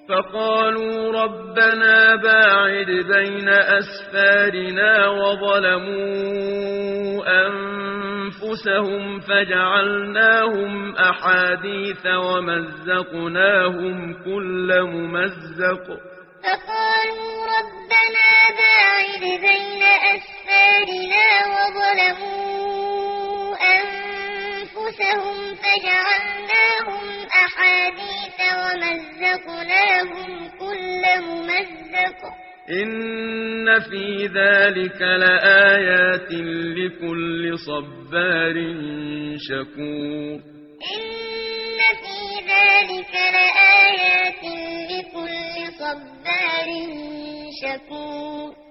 فقالوا ربنا باعد بين أسفارنا وظلموا أنفسهم فجعلناهم أحاديث ومزقناهم كل ممزق فقالوا ربنا باعد بين أسفارنا وظلموا أنفسهم فجعلناهم أحاديث ومزقناهم كل ممزق إن في ذلك لآيات لكل صبار شكور إن في ذلك لآيات لكل صبار شكور